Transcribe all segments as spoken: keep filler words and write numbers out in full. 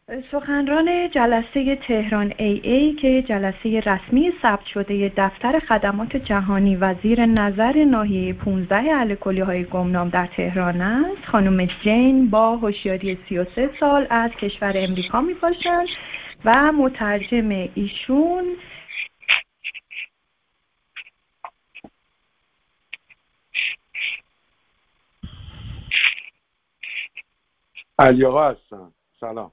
سخنران جلسه تهران ای ای که جلسه رسمی ثبت شده دفتر خدمات جهانی و زیر نظر ناحیه پانزده الکلی‌های گمنام در تهران است، خانم جین با هوشیاری سی و سه سال از کشور امریکا می باشند و مترجم ایشون علی آقا هستم. سلام.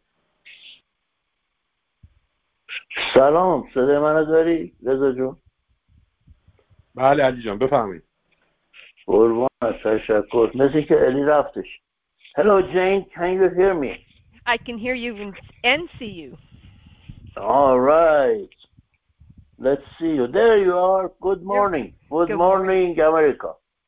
سلام، صدای منو داری رضا جون؟ بله علی جان بفرمایید. قربان، تشکر. مثل که الی رفتش. Hello Jane, can you hear me? I can hear you and see you. All right. Let's see you. There you are. Good morning. Good, Good morning, morning, America.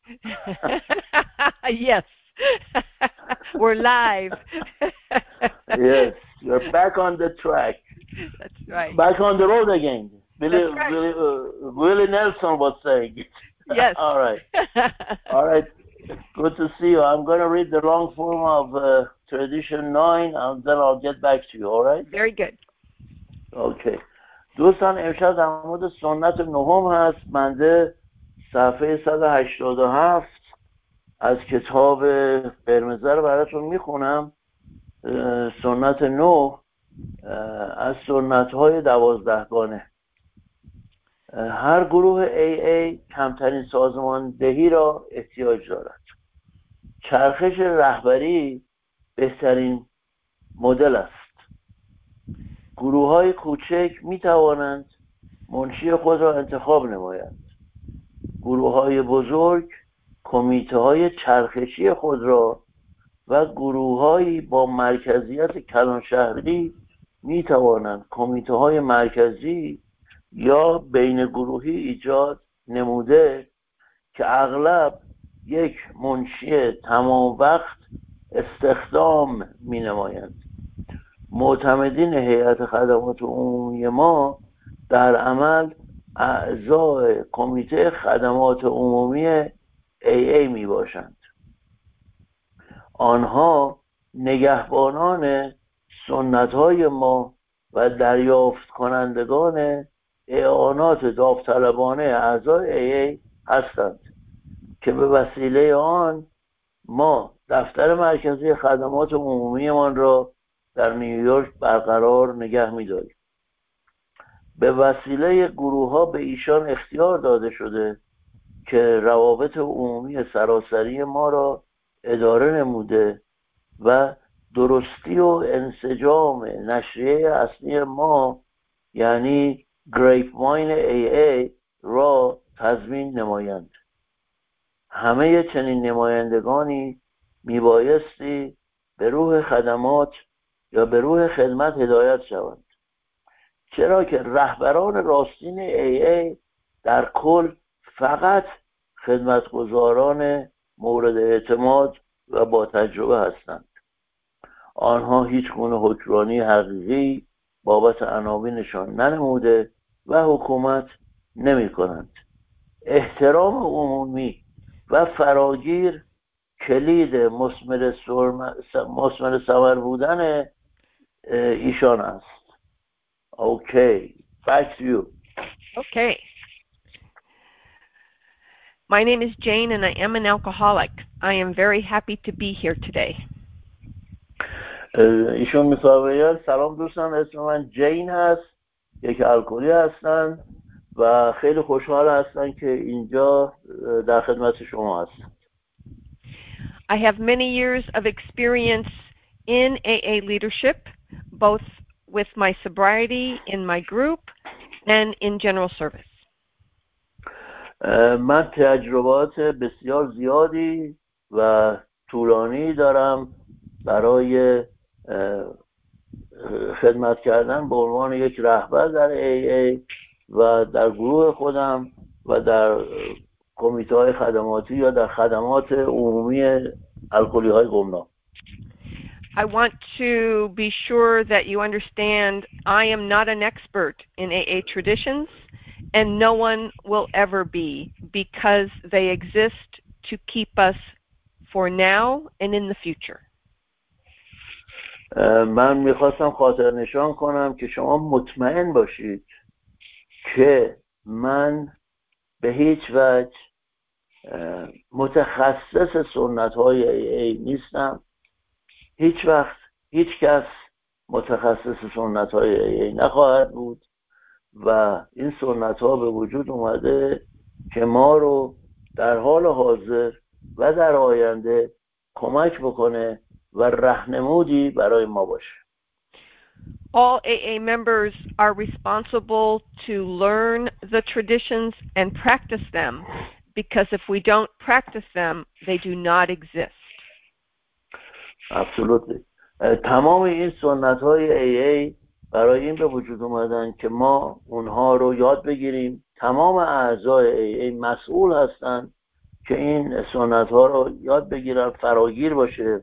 Yes. We're live. Yes, you're back on the track. That's right. Back on the road again. Billy, That's right. Billy, uh, Willie Nelson was saying it. Yes. All right. All right. Good to see you. I'm going to read the long form of uh, tradition nine and then I'll get back to you. All right? Very good. Okay. دوستان امشب در مورد سنت نهم هست. بنده صفحه صد و هشتاد و هفت از کتاب قرمزه رو براتون میخونم. سنت نه از سنت های دوازدهگانه. هر گروه ای ای کمترین سازماندهی را احتیاج دارد. چرخش رهبری بهترین مدل است. گروه های کوچک می توانند منشی خود را انتخاب نمایند. گروه های بزرگ کمیته های چرخشی خود را و گروه هایی با مرکزیت کلان شهری می توانند کمیته های مرکزی یا بین گروهی ایجاد نموده که اغلب یک منشی تمام وقت استخدام می نمایند. معتمدین هیئت خدمات عمومی ما در عمل اعضای کمیته خدمات عمومی ای ای می باشند. آنها نگهبانان سنت های ما و دریافت کنندگان اعانات داوطلبانه اعضای ای ای هستند که به وسیله آن ما دفتر مرکزی خدمات عمومی من را در نیویورک برقرار نگه می‌داریم. به وسیله گروه ها به ایشان اختیار داده شده که روابط عمومی سراسری ما را اداره نموده و درستی و انسجام نشریه اصلی ما یعنی گریپ واین ای ای را تضمین نمایند. همه چنین نمایندگانی میبایستی به روح خدمات یا به روح خدمت هدایت شوند، چرا که رهبران راستین ای ای در کل فقط خدمتگزاران مورد اعتماد و با تجربه هستند. آنها هیچ گونه حکمرانی حقیقی بابت عناوینشان ننموده و حکومت نمی کنند. احترام عمومی و فراگیر کلید مثمر مثمر ثمر بودن ایشان است. Okay, back to you. Okay. My name is Jane and I am an alcoholic. I am very happy to be here today. ایشون میخواد سلام دوستان، اسم من جین هست، یک الکلی هستن و خیلی خوشحال هستن که اینجا در خدمت شما هستن. I have many years of experience in A A leadership, both with my sobriety in my group and in general service. من تجربات بسیار زیادی و طولانی دارم برای خدمت کردن به عنوان یک رهبر در ای ای و در گروه خودم و در کمیته های خدماتی یا در خدمات عمومی الکلی های گمنام. I want to be sure that you understand I am not an expert in A A traditions and no one will ever be, because they exist to keep us for now and in the future. من میخواستم خاطر نشان کنم که شما مطمئن باشید که من به هیچ وجه متخصص سنت های ای ای نیستم. هیچ وقت هیچ کس متخصص سنت های ای ای نخواهد بود و این سنت ها به وجود اومده که ما رو در حال حاضر و در آینده کمک بکنه و راهنمودی برای ما باشه. All A A members are responsible to learn the traditions and practice them, because if we don't practice them, they do not exist. Absolutely. تمام این سنت های ای ای برای این به وجود اومدن که ما اونها رو یاد بگیریم. تمام اعضای ای ای مسئول هستن که این سنت ها رو یاد بگیرن، فراگیر باشه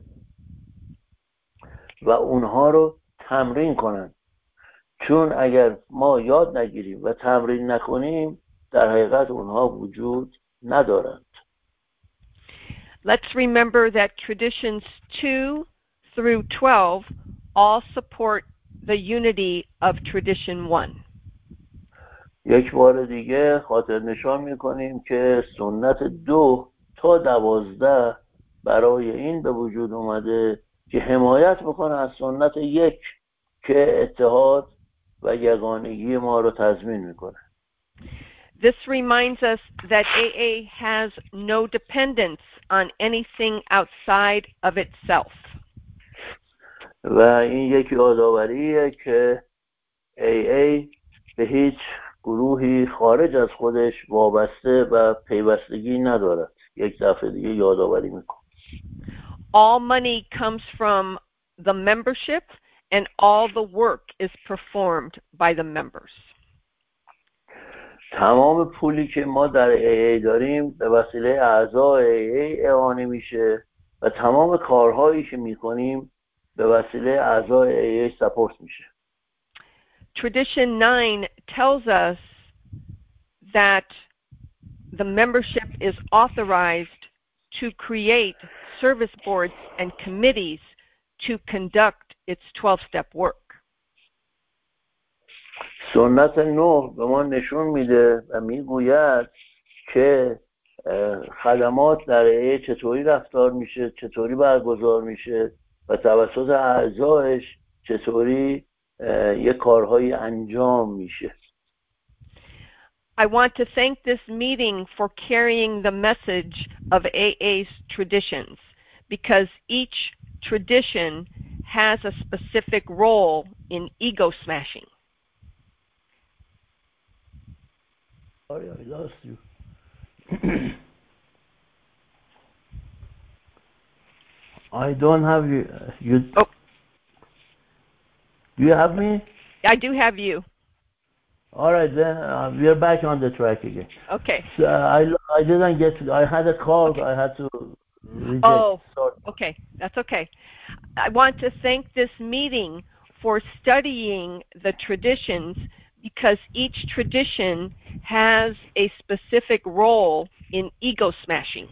و اونها رو تمرین کنن. چون اگر ما یاد نگیریم و تمرین نکنیم در حقیقت اونها وجود ندارند. Let's remember that traditions two through twelve all support the unity of tradition one. یک بار دیگه خاطر نشان میکنیم که سنت دو تا دوازده برای این به وجود اومده که حمایت بکنه از سنت یک که اتحاد و یگانگی ما رو تضمین میکنه. This reminds us that A A has no dependence on anything outside of itself. و این یک یادآوریه که ای ای به هیچ گروهی خارج از خودش وابسته و پیوستگی ندارد. یک دفعه دیگه یادآوری میکنه. All money comes from the membership and all the work is performed by the members. تمام پولی که ما در ای ای داریم به وسیله اعضای ای ای اعانه میشه و تمام کارهایی که میکنیم به وسیله اعضای ای ای سپورت میشه. Tradition nine tells us that the membership is authorized to create service boards and committees to conduct its twelve-step work. سنت نو به ما نشون میده و میگوید که خدمات در ای ای چطوری رفتار میشه، چطوری برگزار میشه و توسط اعضایش چطوری یک کارهایی انجام میشه. I want to thank this meeting for carrying the message of A A's traditions, because each tradition has a specific role in ego smashing. Sorry, I lost you. I don't have you. you oh. Do you have me? I do have you. All right, then uh, we are back on the track again. Okay. So, I, I didn't get to, I had a call, okay. I had to reject. Oh, Sorry. Okay, that's okay. I want to thank this meeting for studying the traditions, because each tradition has a specific role in ego smashing.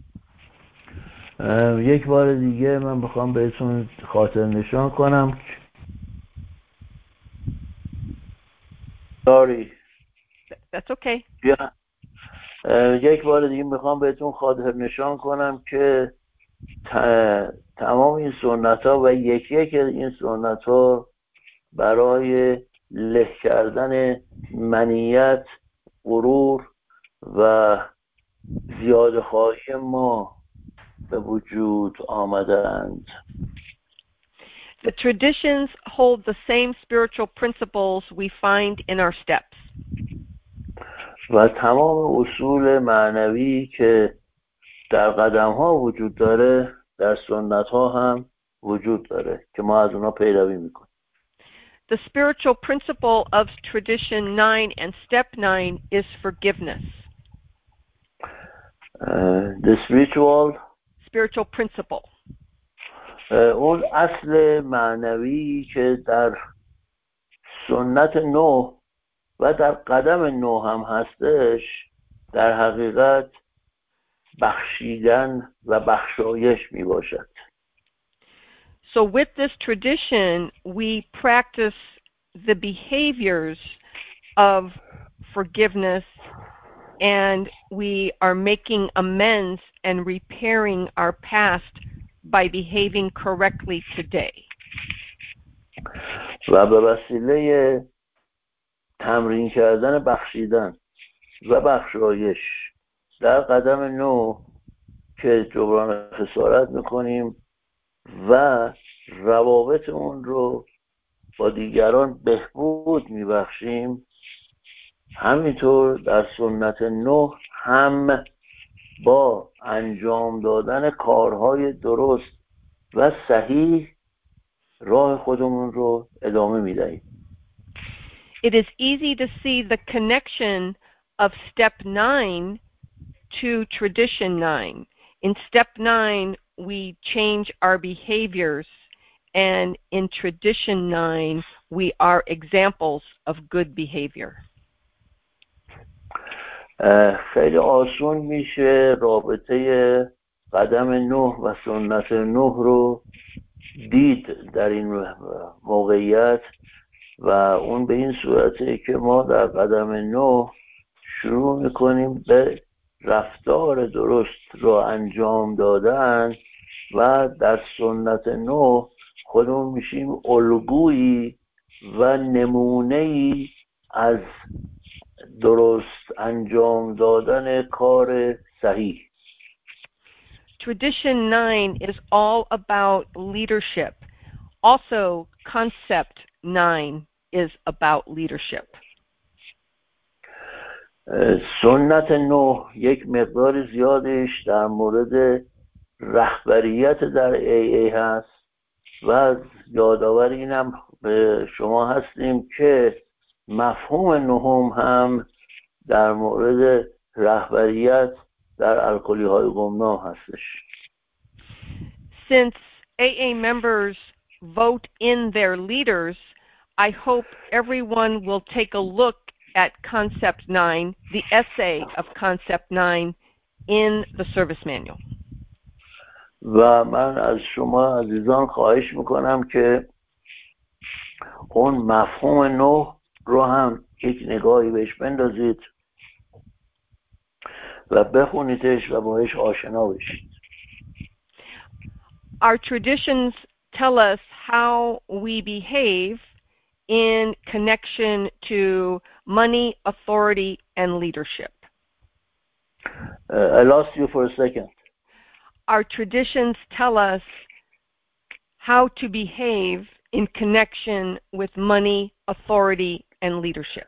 یک بار دیگه من بخوام بهتون خاطر نشان کنم. Sorry. That's okay. Yeah. یک بار دیگه میخوام بهتون خاطر نشان کنم که تمام این سنت ها و یکی یک این سنت ها برای له کردن منیت، غرور و زیاده خواهی ما به وجود آمدند. The traditions hold the same spiritual principles we find in our steps. و تمام اصول معنوی که در قدم ها وجود داره در سنت ها هم وجود داره که ما از اونها پیروی میکنیم. The spiritual principle of tradition nine and step nine is forgiveness. Uh, the spiritual spiritual principle. اون اصل معنوی که در سنت نو و در قدم نو هم هستش در حقیقت بخشیدن و بخشایش می باشد. So with this tradition, we practice the behaviors of forgiveness, and we are making amends and repairing our past by behaving correctly today. و به وسیله تمرین کردن بخشیدن و بخشایش در قدم نو که جبران خسارت میکنیم و روابطمون رو با دیگران بهبود میبخشیم، همینطور در سنت نو هم با انجام دادن کارهای درست و صحیح راه خودمون رو ادامه میدهیم. It is easy to see the connection of step nine to tradition nine. In step nine, we change our behaviors, and in tradition nine, we are examples of good behavior. خیلی آسون میشه رابطه قدم نه و سنت نه رو دید در این موقعیت، و اون به این صورته که ما در قدم نه شروع میکنیم به رفتار درست رو انجام دادن و در سنت نه خودمون میشیم الگویی و نمونه‌ای از درست انجام دادن کار صحیح. Tradition nine is all about leadership. Also, concept nine is about leadership. سنت نو یک مقدار زیادش در مورد رهبریت در ای ای هست و یادآور اینم به شما هستیم که مفهوم نهم هم در مورد رهبریت در الکلی های گمنام هستش. Since A A members vote in their leaders, I hope everyone will take a look at Concept nine, the essay of Concept nine in the service manual. و من از شما عزیزان خواهش میکنم که اون مفهوم نو رو هم یک نگاهی بهش بندازید و بخونیدش و باهاش آشنا بشید. Our traditions tell us how we behave in connection to money, authority, and leadership. Uh, I lost you for a second. Our traditions tell us how to behave in connection with money, authority, and leadership.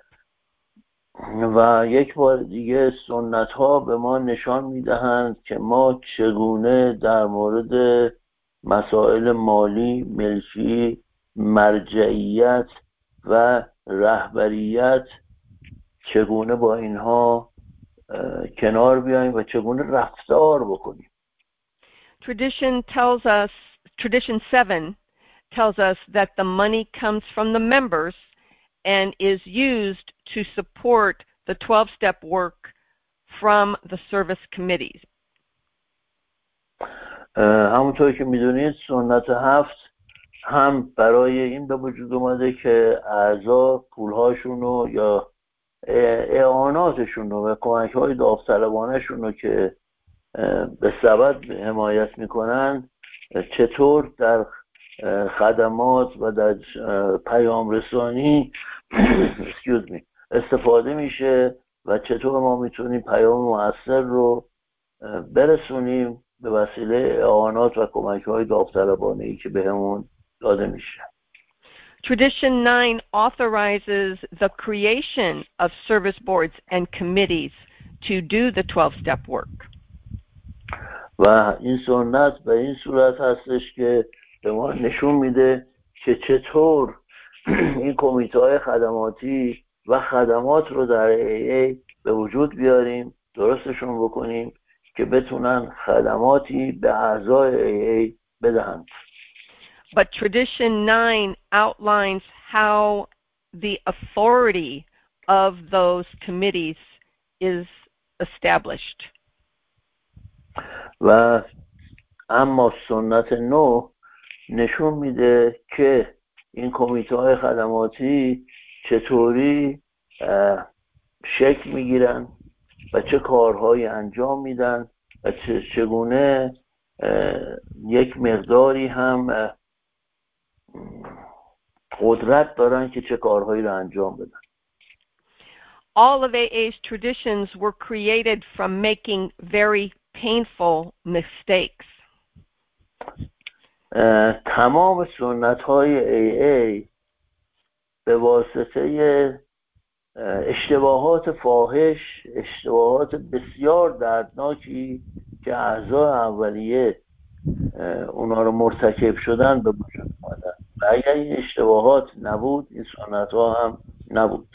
و یک بار دیگه سنت ها به ما نشان میدهند که ما چگونه در مورد مسائل مالی، ملکی، مرجعیت و رهبریت چگونه با اینها کنار بیاییم و چگونه رفتار بکنیم. Tradition tells us, tradition seven tells us that the money comes from the members and is used to support the twelve-step work from the service committees. همونطور که میدونید سنت هفت هم برای این به وجود اومده که اعضا پولهاشون رو یا اعاناتشون رو و کمک‌های داوطلبانه‌شون رو که به سبد حمایت میکنن چطور در خدمات و در پیام رسانی استفاده میشه و چطور ما میتونیم پیام مؤثر رو برسونیم به وسیله اعانات و کمک‌های داوطلبانه‌ای که بهمون داده میشه. Tradition nine authorizes the creation of service boards and committees to do the twelve-step work. و این سنت به این صورت هستش که به ما نشون میده که چطور این کمیته‌های خدماتی و خدمات رو در ای ای به وجود بیاریم، درستشون بکنیم که بتونن خدماتی به اعضای ای ای بدهند. But tradition nine outlines how the authority of those committees is established. و اما سنت نو نشون میده که این کمیته های خدماتی چطوری شکل میگیرن و چه کارهایی انجام میدن و چگونه یک مقداری هم قدرت دارن که چه کارهایی رو انجام بدن. All of A A's traditions were created from making very painful mistakes. تمام سنت های ای ای به واسطه اشتباهات فاحش، اشتباهات بسیار دردناکی که اعضای اولیه اونا رو مرتکب شدن به وجود اومدن و اگر این اشتباهات نبود این سنت ها هم نبود.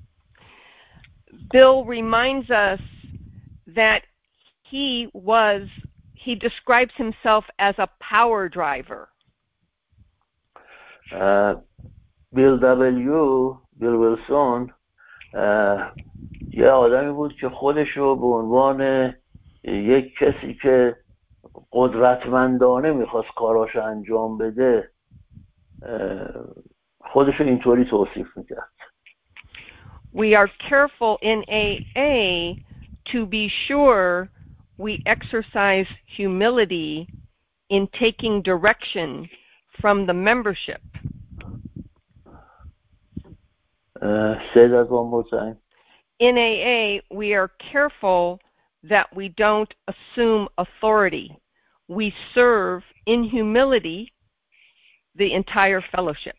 Bill reminds us that he was, he describes himself as a power driver. بیل دبلیو، بیل ویلسون یه آدمی بود که خودش رو به عنوان یک کسی که قدرتمندانه میخواست کاراش انجام بده خودش رو اینطوری توصیف میکرد. We are careful in A A to be sure we exercise humility in taking direction from the membership. Uh, say that one more time. In A A, we are careful that we don't assume authority. We serve in humility the entire fellowship.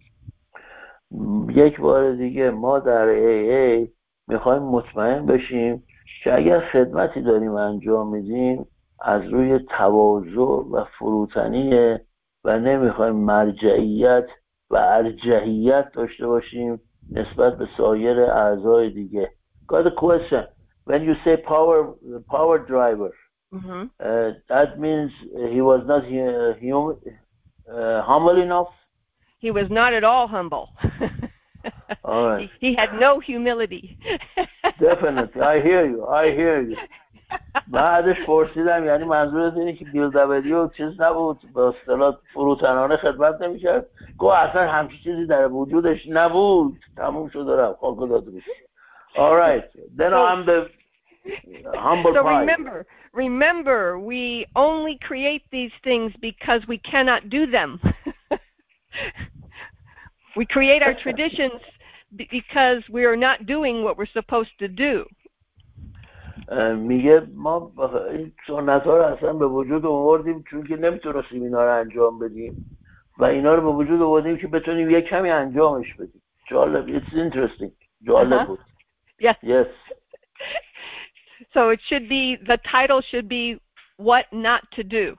یک بار دیگه ما در ای ای میخوایم مطمئن بشیم که اگر خدمتی داریم انجام میدیم از روی تواضع و فروتنیه و نمیخوایم مرجعیت و ارجحیت داشته باشیم نسبت به سایر اعضای دیگه. Got a question. When you say power power driver, mm-hmm. uh, that means he was not uh, hum, uh, humble enough? He was not at all humble. All right. He, he had no humility. Definitely. I hear you. I hear you. بعدش پرسیدم یعنی منظورت اینه که بیل دبلیو چیز نبود به اصطلاح فروتنانه خدمت نمی‌کرد؟ گو اصلا همچین چیزی در وجودش نبود. تموم شد رفت. خاک داده بود. All right. Then so, I'm the humble so pie. remember, remember, we only create these things because we cannot do them. We create our traditions because we are not doing what we're supposed to do. میگه ما این سنت ها رو اصلا به وجود آوردیم چون که نمیتونستیم اینا رو انجام بدیم و اینا رو به وجود آوردیم که بتونیم یک کمی انجامش بدیم. جالب. It's interesting. جالب بود. Yes. Yes. So it should be, the title should be what not to do.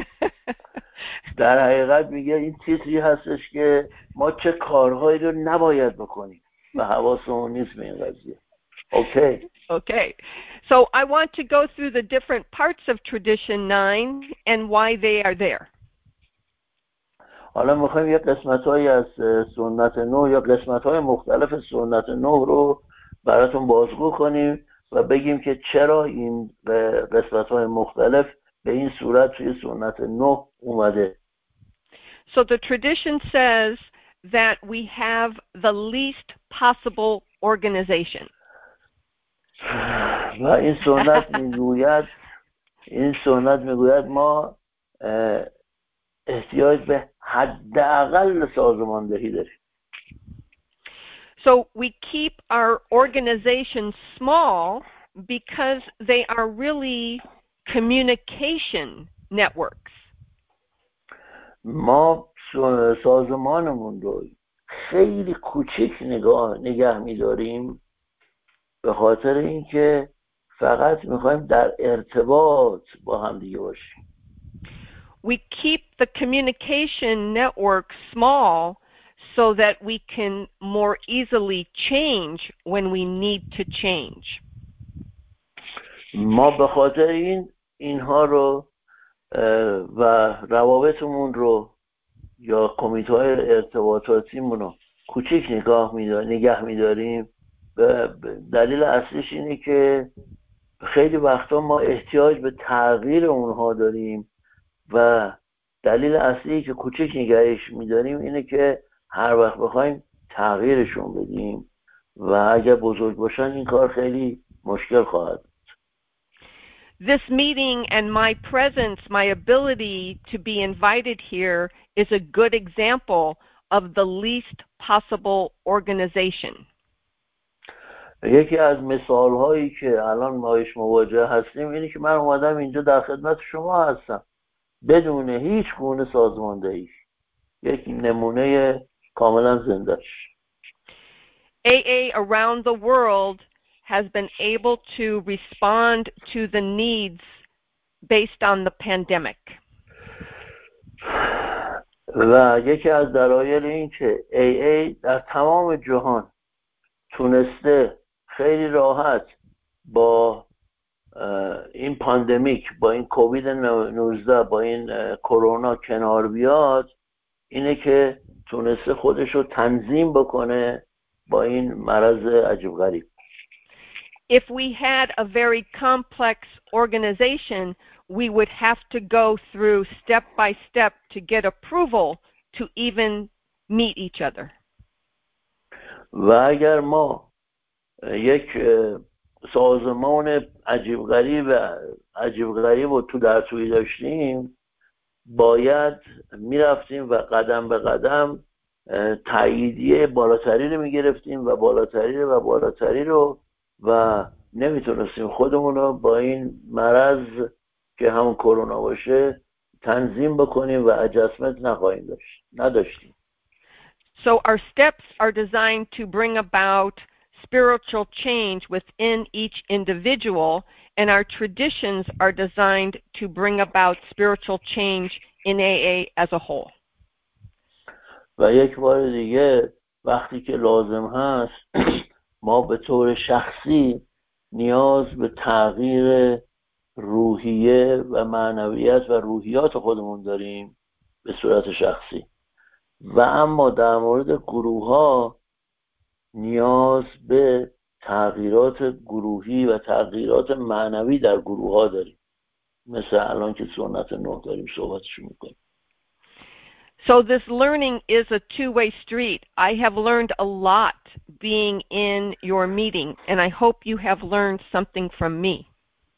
در حقیقت میگه این تیتری هستش که ما چه کارهایی رو نباید بکنیم و حواسمون نیست به این قضیه. Okay. Okay. So I want to go through the different parts of tradition nine and why they are there. حالا میخوایم یه قسمت‌هایی از سنت نو یا قسمت‌های مختلف سنت نو رو براتون بازگو کنیم و بگیم که چرا این قسمت‌های مختلف به این صورت توی سنت نو اومده. So the tradition says that we have the least possible organization. و این سنت میگوید این سنت میگوید ما احتیاج به حداقل سازماندهی داریم. So we keep our organizations small because they are really communication networks. ما سازمانمون رو خیلی کوچیک نگاه نگه می‌داریم به خاطر اینکه فقط می‌خوایم در ارتباط با هم دیگه باشیم. We keep the communication network small so that we can more easily change when we need to change. ما به خاطر این اینها رو و روابطمون رو یا کمیته‌های ارتباطاتیمون رو کوچیک نگاه می‌داریم نگه می‌داریم. دلیل اصلیش اینه که خیلی وقتا ما احتیاج به تغییر اونها داریم و دلیل اصلی که کوچک نگهش میداریم اینه که هر وقت بخوایم تغییرشون بدیم و اگر بزرگ باشن این کار خیلی مشکل خواهد. This meeting and my presence, my ability to be invited here is a good example of the least possible organization. یکی از مثالهایی که الان ما باهاش مواجه هستیم اینه که من اومدم اینجا در خدمت شما هستم بدون هیچ گونه سازماندهی. یک نمونه کاملا زنده. A A around the world has been able to respond to the needs based on the pandemic. و یکی از دلایل این که ای ای در تمام جهان تونسته خیلی راحت با این پاندمیک، با این کووید نوزده، با این کرونا کنار بیاد اینه که تونسته خودش رو تنظیم بکنه با این مرض عجیب غریب. If we had a very complex organization, we would have to go through step by step to get approval to even meet each other. و اگر ما یک سازمان عجیب غریب عجیب غریب رو تو در توی داشتیم باید میرفتیم و قدم به قدم تاییدیه بالاتری رو میگرفتیم و بالاتری رو و بالاتری رو و نمیتونستیم خودمون رو با این مرض که همون کرونا باشه تنظیم بکنیم و adjustment نخواهیم داشت نداشتیم. So our steps are designed to bring about spiritual change within each individual, and our traditions are designed to bring about spiritual change in A A as a whole. و یک بار دیگه وقتی که لازم هست ما به طور شخصی نیاز به تغییر روحیه و معنویت و روحیات خودمون داریم به صورت شخصی و اما در مورد گروه ها نیاز به تغییرات گروهی و تغییرات معنوی در گروه ها داریم مثل الان که سنت نه داریم صحبتش میکنیم. So this learning is a two-way street. I have learned a lot being in your meeting, and I hope you have learned something from me.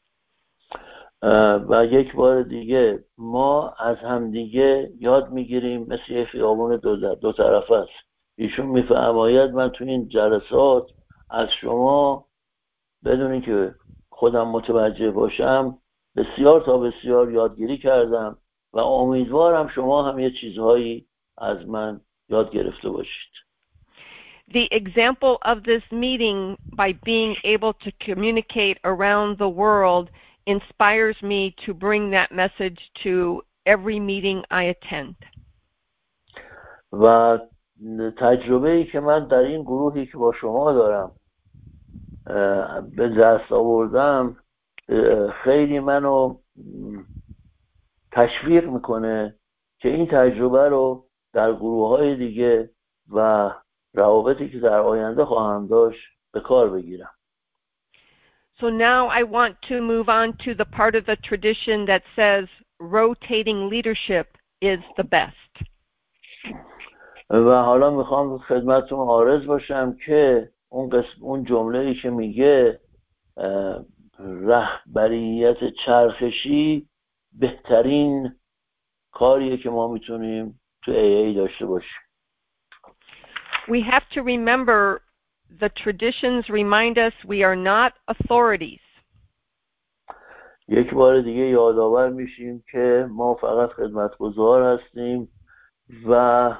و یک بار دیگه ما از همدیگه یاد میگیریم مثل یه خیابون دو, دو طرفه است. ایشون میفرماید من تو این جلسات از شما بدون اینکه خودم متوجه باشم بسیار تا بسیار یادگیری کردم و امیدوارم شما هم یه چیزهایی از من یاد گرفته باشید. The example of this meeting by being able to communicate around the world inspires me to bring that message to every meeting I attend. و تجربه‌ای که من در این گروهی که با شما دارم به دست آوردم خیلی منو تشویق میکنه که این تجربه رو در گروه‌های دیگه و روابطی که در آینده خواهم داشت به کار بگیرم. So now I want to move on to the part of the tradition that says rotating leadership is the best. و حالا میخوام خدمتتون عارض باشم که اون قسم اون جمله‌ای که میگه رهبریت چرخشی بهترین کاریه که ما میتونیم تو ای ای داشته باشیم. We have to remember the traditions remind us we are not authorities. یک بار دیگه یادآور میشیم که ما فقط خدمتگزار هستیم و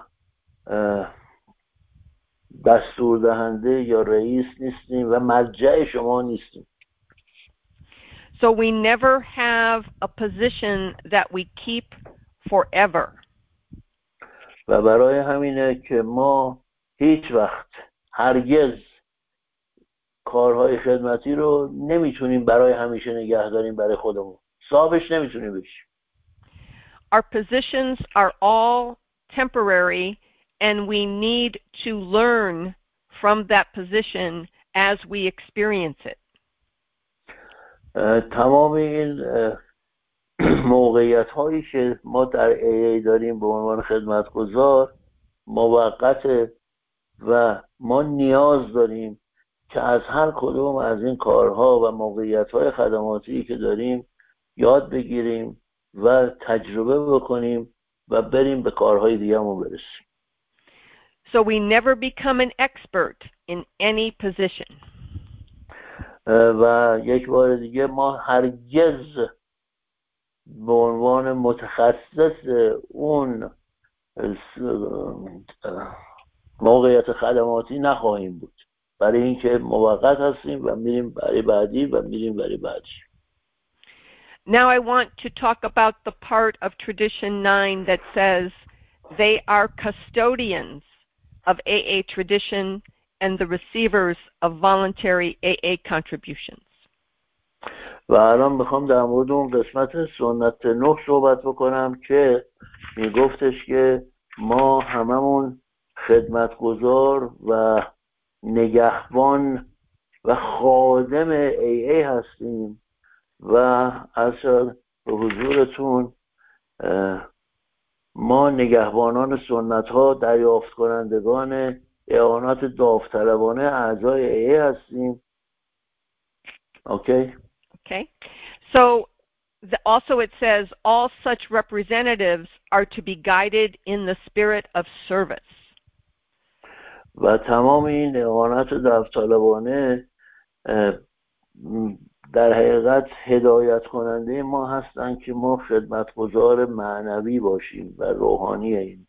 دستور دهنده یا رئیس نیستیم و مرجع شما نیستیم. So we never have a position that we keep forever. و برای همینه که ما هیچ وقت هرگز کارهای خدمتی رو نمیتونیم برای همیشه نگه داریم برای خودمون. صاحبش نمیتونیم بشیم. Our positions are all temporary and we need to learn from that position as we experience it. تمام این موقعیت هایی که ما در ای ای داریم به عنوان خدمتگزار موقته و ما نیاز داریم که از هر کدوم از این کارها و موقعیت های خدماتی که داریم یاد بگیریم و تجربه بکنیم و بریم به کارهای دیگه‌مون برسیم. So we never become an expert in any position. و یک بار دیگه ما هرگز به عنوان متخصص اون موقعیت خدماتی نخواهیم بود، برای اینکه موقت هستیم و میریم برای بعدی و میریم برای بعدی. Now I want to talk about the part of Tradition nine that says they are custodians of A A tradition and the receivers of voluntary A A contributions. و الان میخوام در مورد اون قسمت سنت نه صحبت بکنم که میگفتش که ما هممون خدمتگزار و نگهبان و خادم ای ای هستیم و اصلا به حضورتون ما نگهبانان سنت ها دریافت کنندگان اعانات داوطلبانه اعضای ای ای هستیم. Okay? Okay. So the, also it says all such representatives are to be guided in the spirit of service. و تمام این اعانات داوطلبانه در حقیقت هدایت کننده ما هستن که ما خدمتگزار معنوی باشیم و روحانی این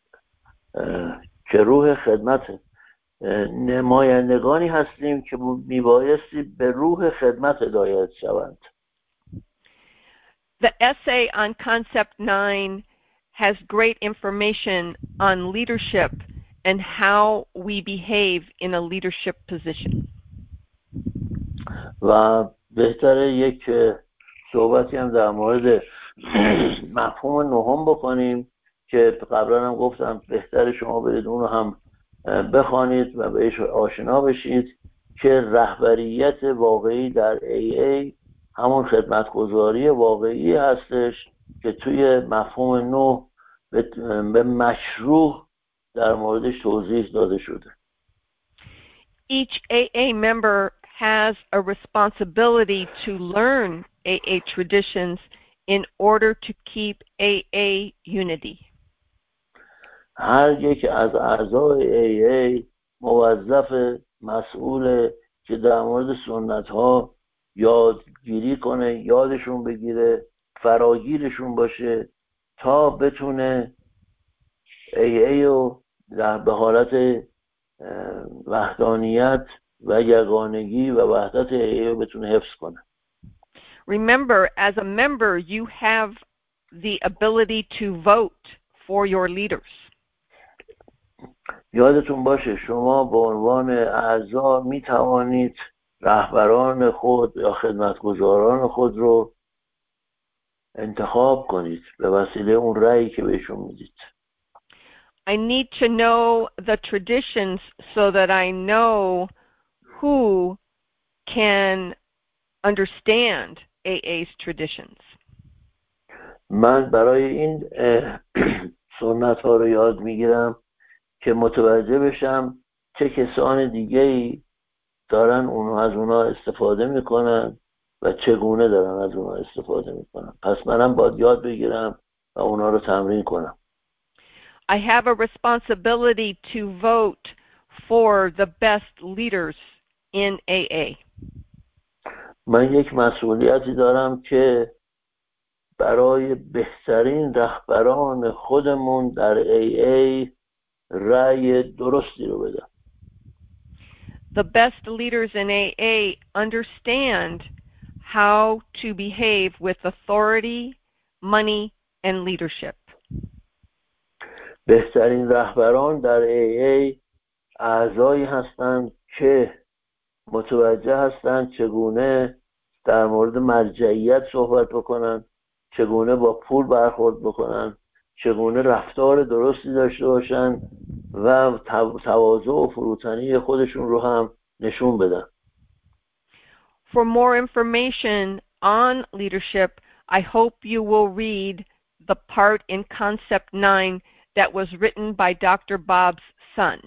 که روح خدمت نمایندگانی هستیم که میبایستی به روح خدمت هدایت شوند. The essay on concept nine has great information on leadership and how we behave in a leadership position. و بهتره یک صحبتی هم در مورد مفهوم نهم بکنیم که قبلا هم گفتم بهتره شما برید اون رو هم بخوانید و بهش آشنا بشید که رهبریت واقعی در ای ای همون خدمتگزاری واقعی هستش که توی مفهوم نه به مشروع در موردش توضیح داده شده. Each A A member has a responsibility to learn A A traditions in order to keep A A unity. هر یک از اعضای ای ای موظف مسئول که در مورد سنت ها یادگیری کنه، یادشون بگیره، فراگیرشون باشه تا بتونه ای ای رو در به حالت وحدانیت و یگانگی و وحدت ای ای رو بتونه حفظ کنه. Remember, as a member, you have the ability to vote for your leaders. یادتون باشه شما به عنوان اعضا می توانید رهبران خود یا خدمتگزاران خود رو انتخاب کنید به وسیله اون رأیی که بهشون میدید. I need to know the traditions so that I know who can understand A A's traditions. من برای این سنت ها رو یاد میگیرم که متوجه بشم چه کسان دیگه‌ای دارن اونو از اونا استفاده میکنن و چگونه دارن از اونا استفاده میکنن. پس منم باید یاد بگیرم و اونا رو تمرین کنم. I have a responsibility to vote for the best leaders in A A. من یک مسئولیتی دارم که برای بهترین رهبران خودمون در ای ای رأی درستی رو بدم. The best leaders in A A understand how to behave with authority, money, and leadership. بهترین رهبران در ای ای اعضایی هستند که متوجه هستند چگونه در مورد مرجعیت صحبت بکنن، چگونه با پول برخورد بکنن، چگونه رفتار درستی داشته باشن و تواضع و فروتنی خودشون رو هم نشون بدن. For more information on leadership, I hope you will read the part in Concept nine that was written by Doctor Bob's son.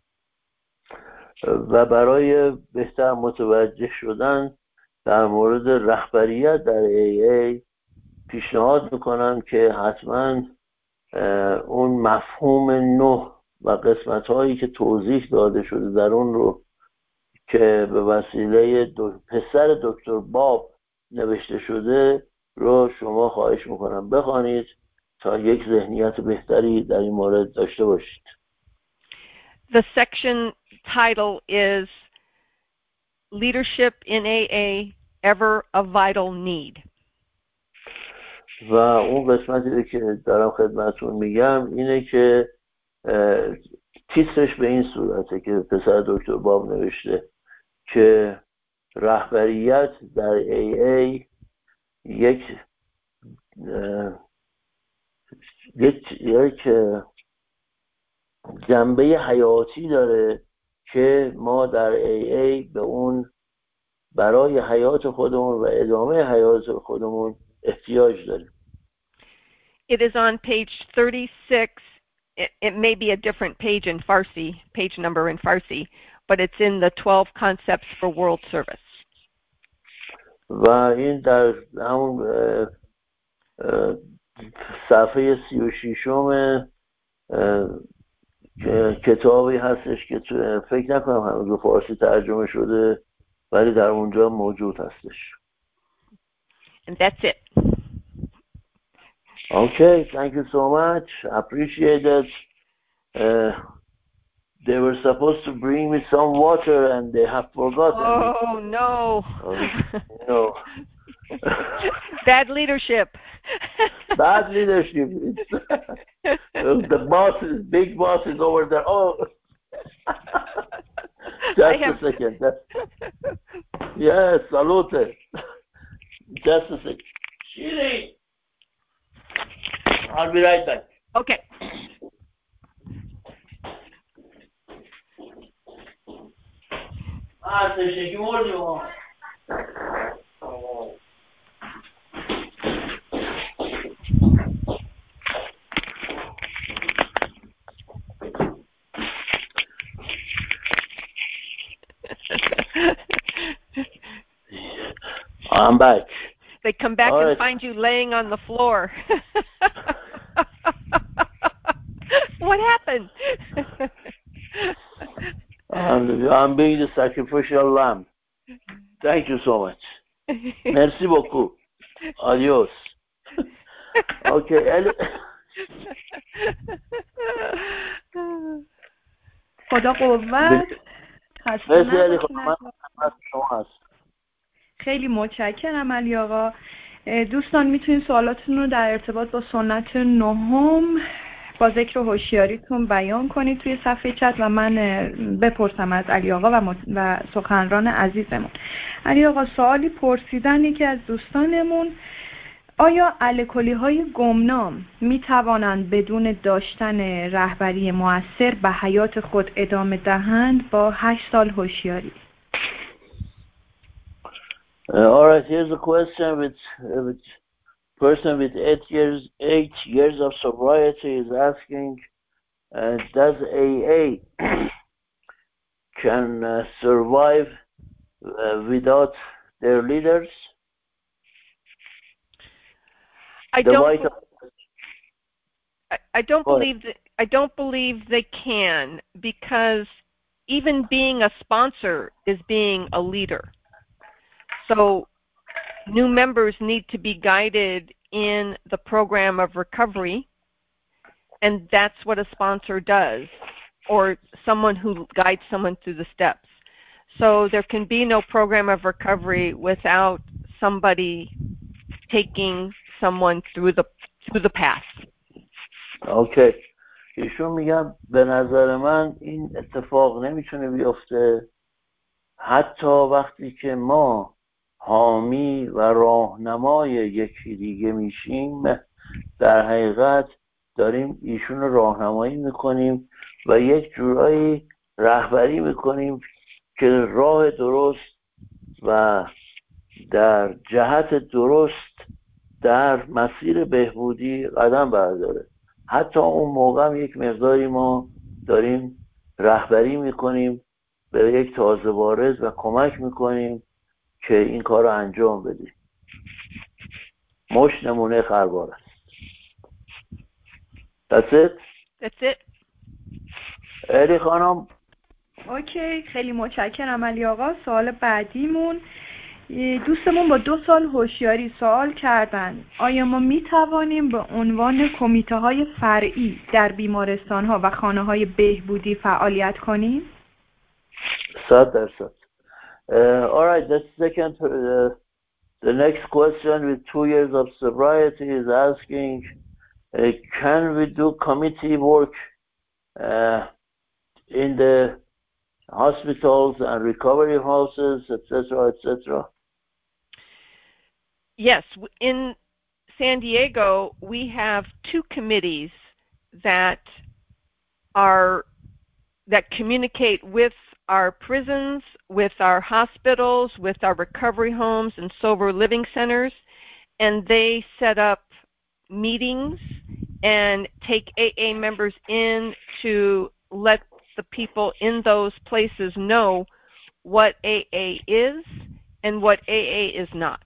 و برای بهتر متوجه شدن در مورد رهبریت در ای ای پیشنهاد میکنم که حتما اون مفهوم نه و قسمت هایی که توضیح داده شده در اون رو که به وسیله دو... پسر دکتر باب نوشته شده رو شما خواهش میکنم بخوانید تا یک ذهنیت بهتری در این مورد داشته باشید. The section title is Leadership in A A, Ever a Vital Need. و اون قسمتی که دارم خدمتون میگم اینه که تیترش به این صورته که پسر دکتر باب نوشته که رهبریت در ای ای یک یک یک جنبه حیاتی داره که ما در ای ای به اون برای حیات خودمون و ادامه حیات خودمون احتیاج داریم. It is on page thirty-six. It, it may be a different page in Farsi, page number in Farsi, but it's in the twelve concepts for world service. و این در همون صفحه سی و ششم کتابی هستش که تو فکر نکنم هنوز به فارسی ترجمه شده ولی در اونجا موجود هستش. And that's it. Okay, thank you so much. I appreciate it. Uh, they were supposed to bring me some water and they have forgotten. Oh, no. Oh, no. Bad leadership. Bad leadership. The boss is, big boss is over there. Oh, just have... a second. Yes, salute. Just a second. Shiri. I'll be right back. Okay. Ah, c'est chez qui moi, I'm back. They come back All and right. find you laying on the floor. What happened? I'm, I'm being the sacrificial lamb. Thank you so much. Merci beaucoup. Adios. Okay. خدا قوت. خیلی متشکرم علی آقا. دوستان میتونید سوالاتون رو در ارتباط با سنت نهم با ذکر هوشیاریتون بیان کنید توی صفحه چت و من بپرسم از علی آقا و, مت... و سخنران عزیزمون. علی آقا سوالی پرسیدن یکی از دوستانمون: آیا الکلی های گمنام می توانند بدون داشتن رهبری مؤثر به حیات خود ادامه دهند با هشت سال هوشیاری؟ Uh, all right, here's a question with, with person with eight years eight years of sobriety is asking, uh, does A A can uh, survive uh, without their leaders? I the don't. White... I, I don't believe that. I don't believe they can, because even being a sponsor is being a leader. So new members need to be guided in the program of recovery, and that's what a sponsor does, or someone who guides someone through the steps. So there can be no program of recovery without somebody taking someone through the through the path. Okay. ایشون میگم به نظر من این اتفاق نمیتونه بیفته حتی وقتی که ما حامی و راهنمای یکی دیگه میشیم. در حقیقت داریم ایشون رو راهنمایی میکنیم و یک جورایی رهبری میکنیم که راه درست و در جهت درست در مسیر بهبودی قدم برداره. حتی اون موقع هم یک مقداری ما داریم رهبری میکنیم به یک تازه وارد و کمک میکنیم که این کار رو انجام بدیم. مش نمونه خروار است. That's it. That's it. الی خانم. اوکی، خیلی متشکرم علی آقا. سوال بعدیمون، دوستمون با دو سال هوشیاری سوال کردن آیا ما می توانیم به عنوان کمیته های فرعی در بیمارستان ها و خانه های بهبودی فعالیت کنیم؟ صد درصد. Uh, all right, the second, uh, the next question with two years of sobriety is asking, uh, can we do committee work uh, in the hospitals and recovery houses, et cetera, et cetera? Yes, in San Diego, we have two committees that are that communicate with our prisons, with our hospitals, with our recovery homes and sober living centers, and they set up meetings and take A A members in to let the people in those places know what A A is and what A A is not.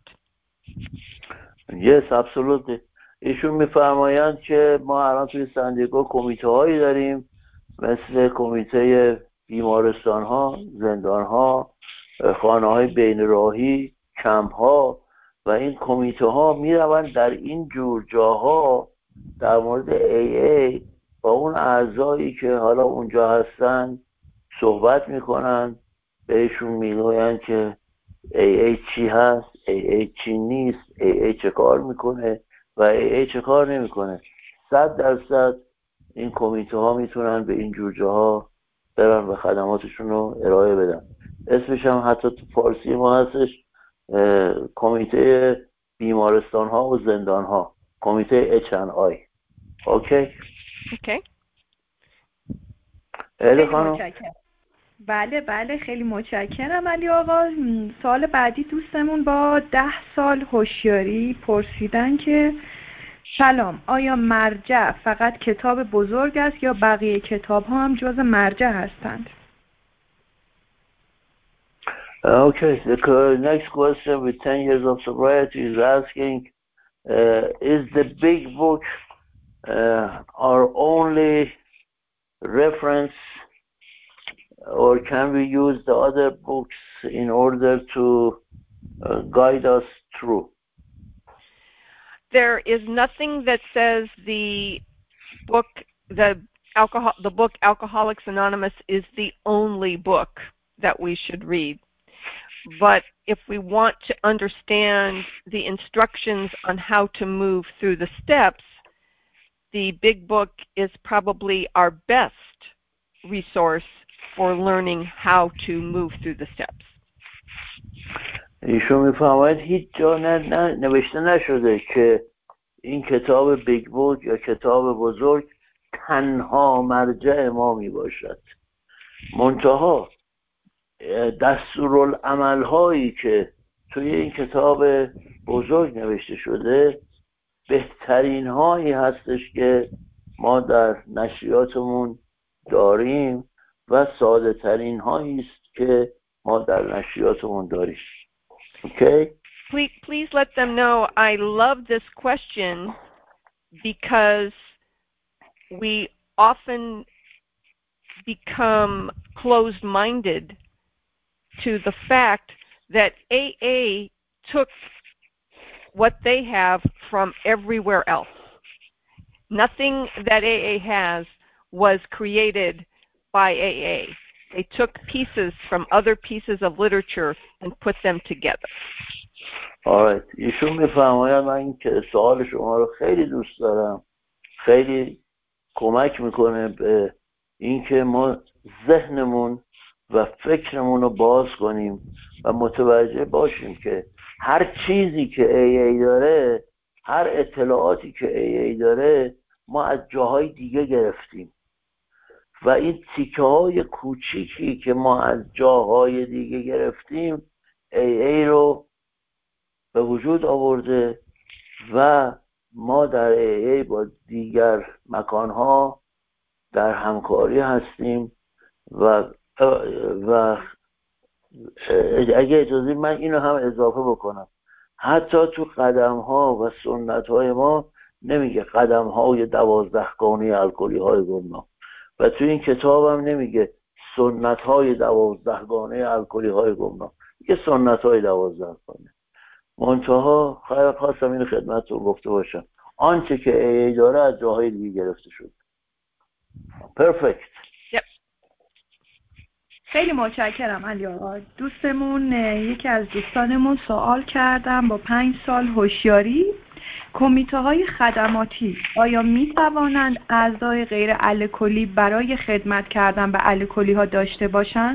Yes, absolutely. ایشون میفرمایند که ما الان توی سندیگو کمیته هایی داریم مثل کمیته بیمارستان ها، زندان ها، خانه های بین راهی، کمپ ها و این کمیته ها میروند در این جور جاها در مورد ای ای با اون اعضایی که حالا اونجا هستن صحبت میکنن، بهشون میگوین که ای ای چی هست، ای ای چی نیست، ای ای چه کار میکنه و ای ای چه کار نمیکنه. صد درصد این کمیته ها میتونن به این جور جاها برن و خدماتشون رو ارائه بدن. اسمش هم حتی تو فارسی ما هستش، کمیته بیمارستان ها و زندان ها، کمیته اچ ان آی. اوکی؟ اوکی. خیلی خانم. بله بله خیلی متشکرم علی آقا. سوال بعدی دوستمون با ده سال هوشیاری پرسیدن که سلام، آیا مرجع فقط کتاب بزرگ است یا بقیه کتاب ها هم جز مرجع هستند؟ Okay, the next question with ten years of sobriety is asking, uh, is the big book uh, our only reference, or can we use the other books in order to uh, guide us through? There is nothing that says the book, the alcohol, the book Alcoholics Anonymous is the only book that we should read. But if we want to understand the instructions on how to move through the steps, the big book is probably our best resource for learning how to move through the steps. ایشون میفهمید هیچ جا نوشته نشده که این کتاب بیگ بوک یا کتاب بزرگ تنها مرجع ما می باشد. منتها دستورالعمل هایی که توی این کتاب بزرگ نوشته شده بهترین هایی هستش که ما در نشریاتمون داریم و ساده ترین هایی است که ما در نشریاتمون داریم. Okay? Please, please let them know I love this question because we often become closed-minded to the fact that A A took what they have from everywhere else. Nothing that A A has was created by A A. They took pieces from other pieces of literature and put them together. Alright. ایشون میفرماید من این که سوال شما رو خیلی دوست دارم. خیلی کمک میکنه به اینکه ما ذهنمون و فکرمون رو باز کنیم و متوجه باشیم که هر چیزی که ای ای داره، هر اطلاعاتی که ای ای داره ما از جاهای دیگه گرفتیم و این تیکه های کوچیکی که ما از جاهای دیگه گرفتیم ای ای رو به وجود آورده و ما در ای ای با دیگر مکانها در همکاری هستیم و و اگه اجازه من اینو هم اضافه بکنم، حتی تو قدم ها و سنت های ما نمیگه قدم های دوازدهگانه الکلی های گمنام و تو این کتاب هم نمیگه سنت های دوازدهگانه الکلی های گمنام، میگه سنت های دوازدهگانه. منتها خواستم این خدمت رو گفته باشم، آنچه که ای ای داره از جاهای دیگه گرفته شد. پرفکت. خیلی متشکرم علی آقا. دوستمون یکی از دوستانمون سوال کردم با پنج سال هوشیاری کمیته های خدماتی آیا می توانند اعضای غیر الکلی برای خدمت کردن به الکلی ها داشته باشند؟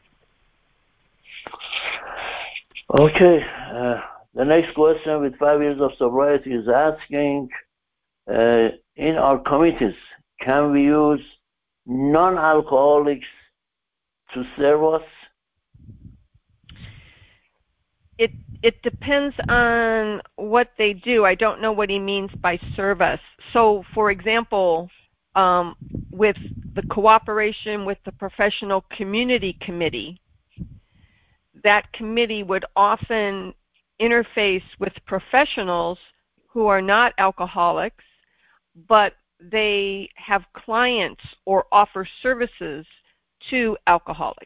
Okay, uh, the next question with five years of sobriety is asking, uh, in our committees, can we use non-alcoholics to serve us? It it depends on what they do. I don't know what he means by service. So, for example, um, with the cooperation with the professional community committee, that committee would often interface with professionals who are not alcoholics, but they have clients or offer services to alcoholics.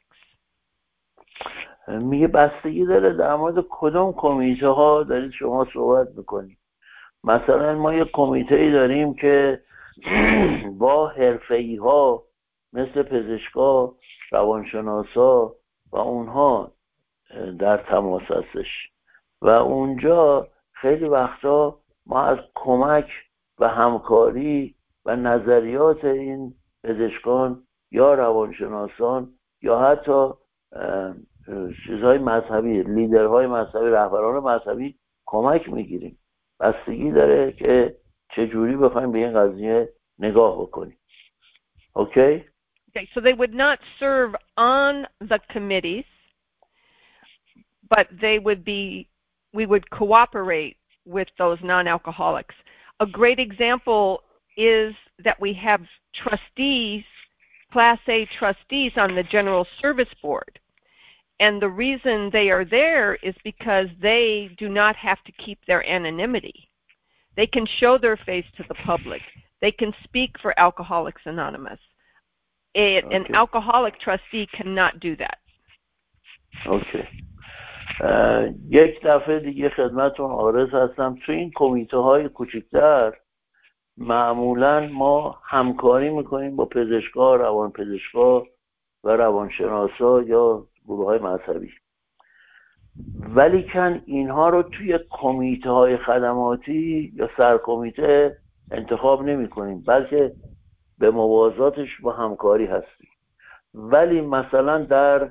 میگه بستگی داره در مورد کدوم کمیته ها دارید شما صحبت میکنید. مثلا ما یه کمیته ای داریم که با حرفه‌ای ها مثل پزشکا، روانشناسا و اونها در تماس هستش و اونجا خیلی وقتا ما از کمک و همکاری و نظریات این پزشکان یا روانشناسان یا حتی چیزهای مذهبی، لیدرهای مذهبی، رهبران مذهبی کمک میگیریم. بستگی داره که چجوری بخوایم به این قضیه نگاه بکنیم. Okay? Okay, so they would not serve on the committees, but they would be, we would cooperate with those non-alcoholics. A great example is that we have trustees, Class A trustees on the General Service Board. And the reason they are there is because they do not have to keep their anonymity. They can show their face to the public. They can speak for Alcoholics Anonymous. A, okay. An alcoholic trustee cannot do that. Okay. یک دفعه دیگه خدمتون عارض هستم. تو این کمیته های کوچکتر معمولا ما همکاری میکنیم با پزشکا، روان پزشکا و روانشناسا یا گروه های مذهبی، ولی کن اینها رو توی کمیته های خدماتی یا سرکمیته انتخاب نمی کنیم، بلکه به موازاتش با همکاری هستیم. ولی مثلا در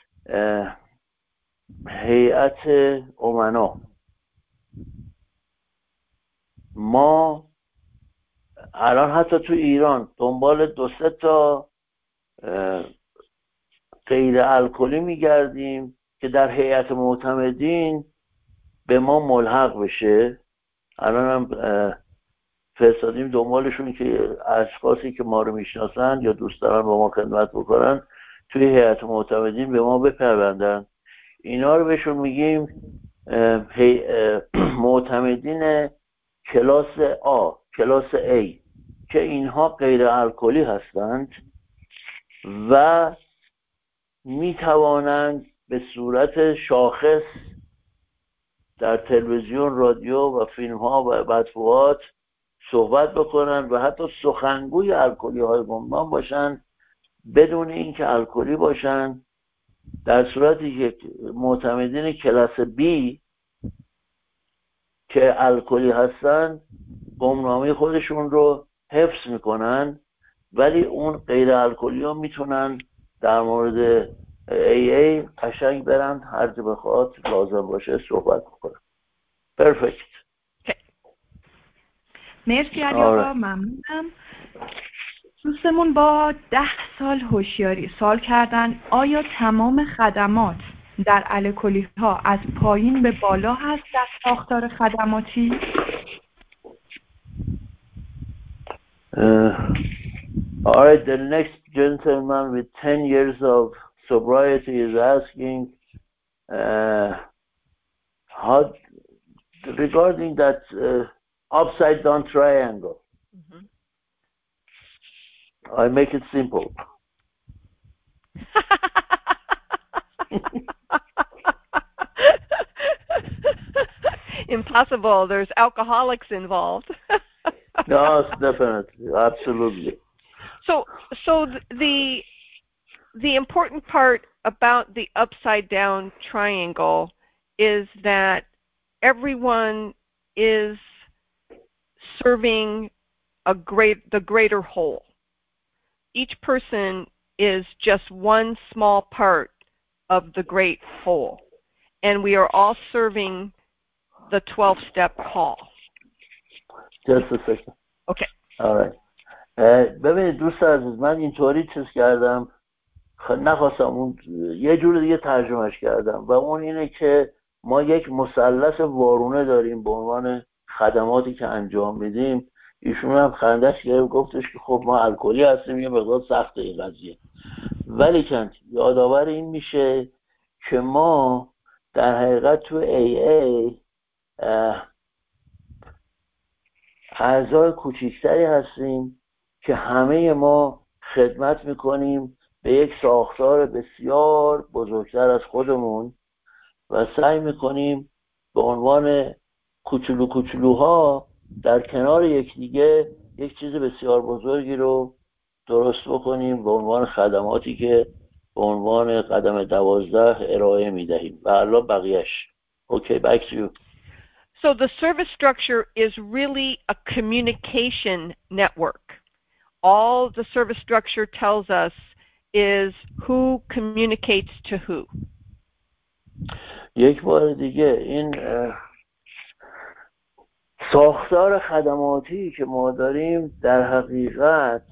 هیئت امنا ما الان حتی تو ایران دنبال دو سه تا غیر الکلی میگردیم که در هیئت معتمدین به ما ملحق بشه. الان هم فرستادیم دنبالشون که اشخاصی که ما رو میشناسن یا دوست دارن با ما خدمت بکنن توی هیئت معتمدین به ما بپیوندن. اینا رو بهشون میگیم معتمدین کلاس آ، کلاس A، که اینها غیر الکلی هستند و میتوانند به صورت شاخص در تلویزیون، رادیو و فیلم ها و مطبوعات صحبت بکنن و حتی سخنگوی الکلی های گمنام باشن بدون اینکه الکلی باشن، در صورتی که معتمدین کلاس بی که الکلی هستن گمنامی خودشون رو حفظ میکنن، ولی اون غیر الکلی ها میتونن در مورد ای ای قشنگ برن هر جا بخواد لازم باشه صحبت بکنن. پرفکت. مرسی علی آقا، ممنونم. دوستمون با ده سال هوشیاری سوال کردن آیا تمام خدمات در الکلی ها از پایین به بالا هست در ساختار خدماتی؟ All right, the next gentleman with ten years of sobriety is asking uh, how regarding that uh, upside down triangle. Mm-hmm. I make it simple. Impossible. There's alcoholics involved. No, definitely, absolutely. So, so the the important part about the upside down triangle is that everyone is serving a great the greater whole. Each person is just one small part of the great whole, and we are all serving the twelve-step call. Just a second. Okay. All right. ببینید دوست عزیز، من اینطوری چیز کردم، نخواستم اون یه جور دیگه ترجمهش کردم و اون اینه که ما یک مثلث وارونه داریم به عنوان خدماتی که انجام میدیم. ایشون هم خندش گرفت، گفتش که خب ما الکلی هستیم، یه مقدار سخته این قضیه، ولی چند یادآور این میشه که ما در حقیقت تو ای ای اعضای کوچکتری هستیم که همه ما خدمت میکنیم به یک ساختار بسیار بزرگتر از خودمون و سعی میکنیم به عنوان کوچولو کوچولوها در کنار یکدیگه یک چیز بسیار بزرگی رو درست بکنیم به عنوان خدماتی که به عنوان قدم دوازده ارائه میدهیم و الان بقیهش. Okay, back to you. So the service structure is really a communication network. All the service structure tells us is who communicates to who. یک بار دیگه این ساختار خدماتی که ما داریم در حقیقت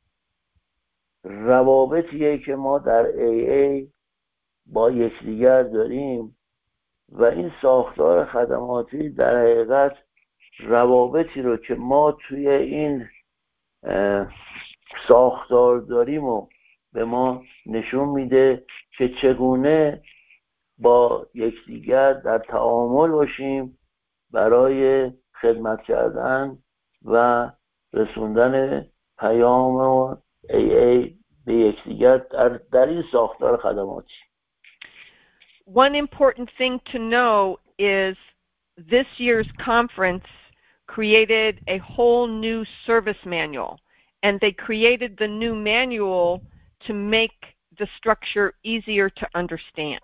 روابطیه که ما در ای ای با یکدیگر داریم و این ساختار خدماتی در حقیقت روابطی رو که ما توی این ساختار داریم و به ما نشون میده که چگونه با یکدیگر در تعامل باشیم برای خدمت کردن و رسوندن پیام ای ای به یکدیگر در, در این ساختار خدماتی. One important thing to know is this year's conference created a whole new service manual, and they created the new manual to make the structure easier to understand.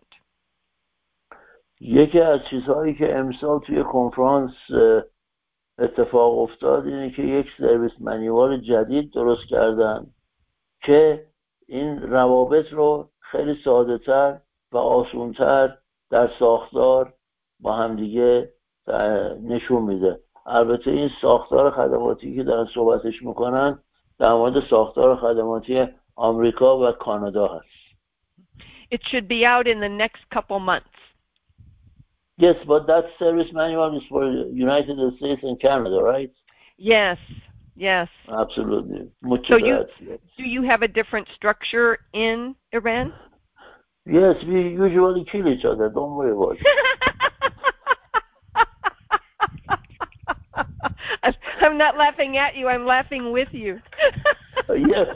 یکی از چیزهایی که امسال توی کنفرانس اتفاق افتاد اینه که یک سرویس مانیوال جدید درست کردن که این روابط رو خیلی ساده‌تر و آسان‌تر در ساختار با همدیگه نشون میده. البته این ساختار خدماتی که دارن صحبتش میکنن در مورد ساختار خدماتی آمریکا و کانادا هست. It should be out in the next couple months. Yes, but that service manual is for United States and Canada, right? Yes, yes. Absolutely. Much so you, do you have a different structure in Iran? Yes, we usually kill each other. Don't worry about it. I'm not laughing at you. I'm laughing with you. Yes.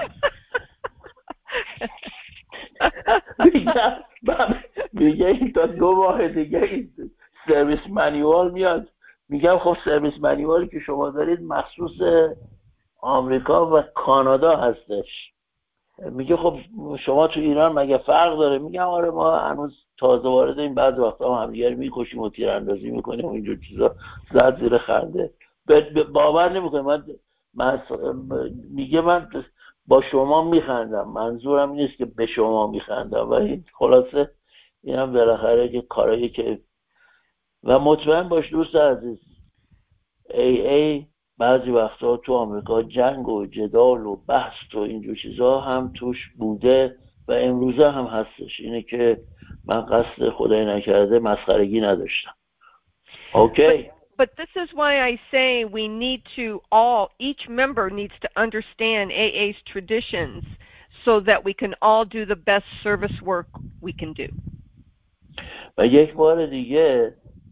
میگه این تا دو ماه دیگه این سرویس مانیوال میاد. میگم خب سرویس مانیوالی که شما دارید مخصوص آمریکا و کانادا هستش. میگه خب شما تو ایران مگه فرق داره؟ میگم آره ما هنوز تازه وارد این، بعض وقتا هم همدیگه میکشیم و تیراندازی میکنیم و اینجور چیزا. زد زیر خنده. باور نمیکنه. من, من میگه من با شما میخندم، منظورم نیست که به شما میخندم، ولی خلاصه این هم بالاخره که کارایی که و مطمئن باش دوست عزیز ای ای بعضی وقتا تو آمریکا جنگ و جدال و بحث و اینجور چیزا هم توش بوده و امروزه هم هستش. اینه که من قصد خدای نکرده مسخرگی نداشتم. اوکی. But this is why I say we need to all, each member needs to understand A A's traditions so that we can all do the best service work we can do. و یک بار دیگه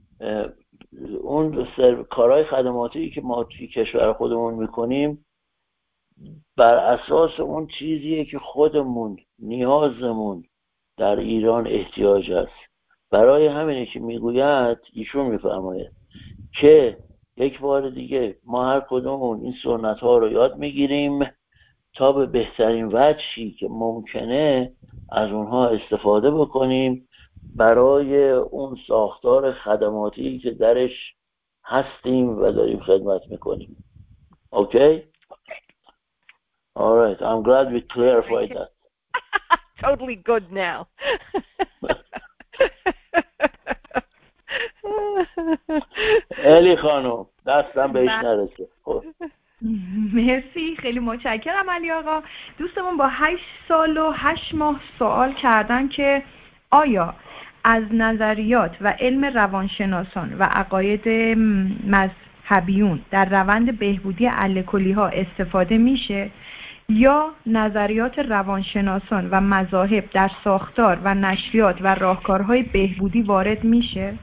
اون کارهای خدماتی که ما توی کشور خودمون میکنیم بر اساس اون چیزیه که خودمون نیازمون در ایران احتیاج است. برای همینه که میگوید ایشون میفرماید که یک بار دیگه ما هر کدومون این سنت ها رو یاد میگیریم تا به بهترین وجهی که ممکنه از اونها استفاده بکنیم برای اون ساختار خدماتی که درش هستیم و داریم خدمت میکنیم. اوکی؟ All right. I'm glad we clarified that. Totally good now. الی خانم دستم بهش نرسه. مرسی، خیلی متشکرم علی آقا. دوستمون با هشت سال و هشت ماه سوال کردن که آیا از نظریات و علم روانشناسان و عقاید مذهبیون در روند بهبودی الکلی ها استفاده میشه یا نظریات روانشناسان و مذاهب در ساختار و نشریات و راهکارهای بهبودی وارد میشه؟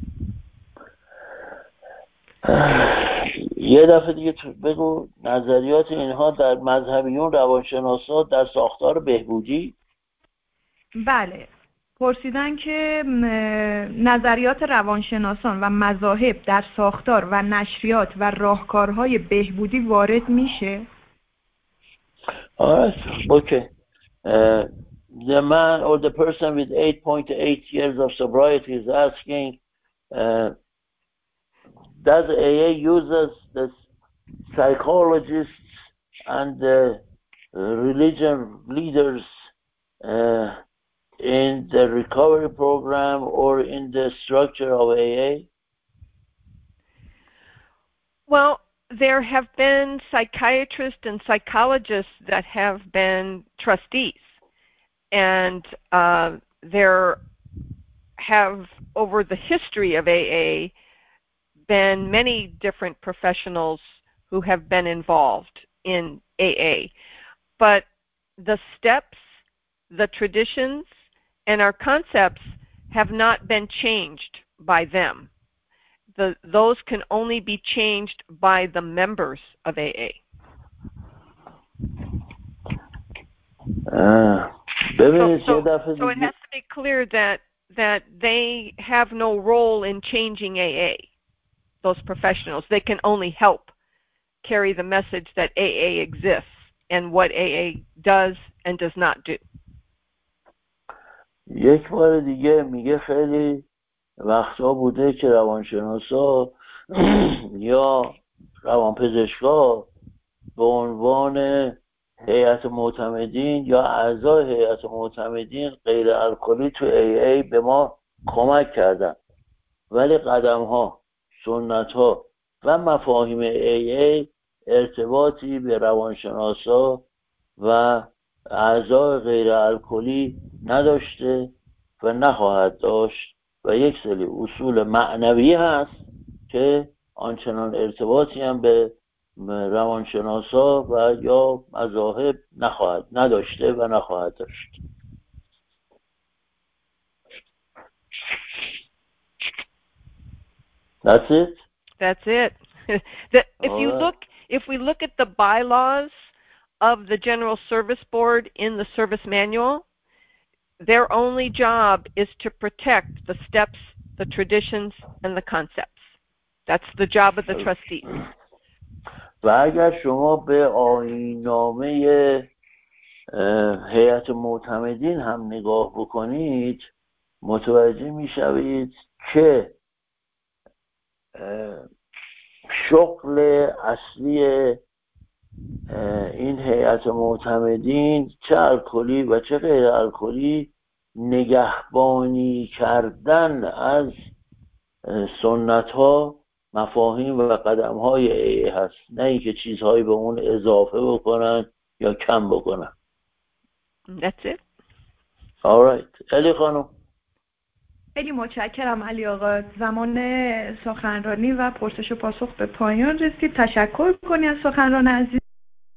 یه دفعه دیگه بگو. نظریات اینها در مذهبیون روانشناسا در ساختار بهبودی؟ بله، پرسیدن که نظریات روانشناسان و مذاهب در ساختار و نشریات و راهکارهای بهبودی وارد میشه؟ Alright, okay. Uh, the man or the person with eight point eight years of sobriety is asking, uh, does A A uses the psychologists and the religion leaders uh, in the recovery program or in the structure of A A? Well, there have been psychiatrists and psychologists that have been trustees, and uh, there have, over the history of A A, been many different professionals who have been involved in A A. But the steps, the traditions, and our concepts have not been changed by them. The, those can only be changed by the members of A A. Uh, so, so, so it has to be clear that that they have no role in changing A A. Those professionals, they can only help carry the message that A A exists and what A A does and does not do. یک بار دیگه میگه خیلی وقتا بوده که روانشناسا یا روانپزشکا به عنوان هیئت معتمدین یا اعضای هیئت معتمدین غیر الکلی تو ای ای به ما کمک کردن، ولی قدم ها، سنت ها و مفاهیم ای ای ارتباطی به روانشناسا و اعضای غیر الکلی نداشته و نخواهد داشت و یک سری اصول معنوی هست که آنچنان ارتباطی هم به روانشناسا و یا مذاهب نخواهد نداشته و نخواهد داشت. That's it? That's it. the, if All you right. look, if we look at the bylaws of the General Service Board in the service manual, their only job is to protect the steps, the traditions, and the concepts. That's the job of the trustees. و اگر شما به آیین‌نامه هیئت معتمدین هم نگاه بکنید متوجه میشوید که شغل اصلی این هیئت معتمدین چه الکلی و چه غیر الکلی نگهبانی کردن از سنت ها، مفاهیم و قدم های ای هست، نه اینکه چیزهایی به اون اضافه بکنن یا کم بکنن. That's it. All right. الی خانم. خیلی متشکرم علی آقا. زمان سخنرانی و پرسش و پاسخ به پایان رسید. تشکر کنی از سخنران عزیز.